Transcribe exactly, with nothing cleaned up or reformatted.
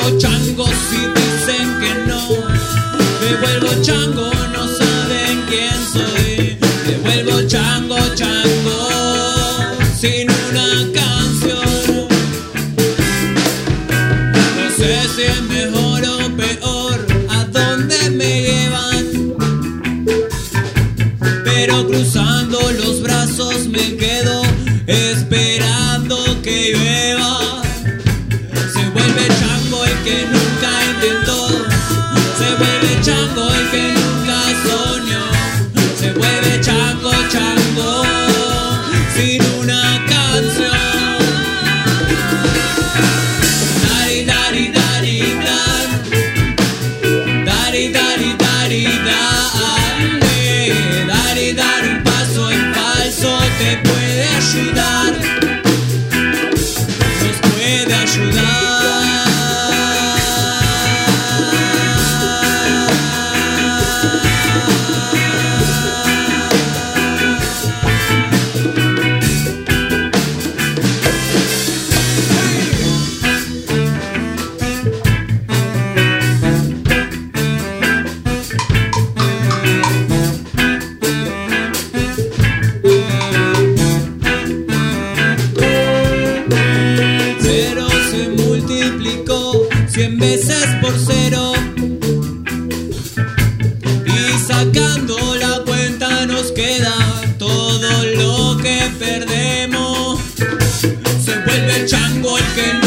vuelvo chango si dicen que no. Me vuelvo chango, no saben quién soy. Me vuelvo chango, chango, sin una canción. No sé si es mejor o peor a dónde me llevan, pero cruzando los brazos me quedo esperando que llueva. Se vuelve chango el que nunca intentó, se vuelve chango el que nunca soñó, se vuelve chango, chango, sin una canción. Dari, dari, dari, dar, dari, dari, dari, dar, dari, dar un paso en falso te puede ayudar, nos puede ayudar. Cien veces por cero y sacando la cuenta nos queda todo lo que perdemos. Se vuelve chango el que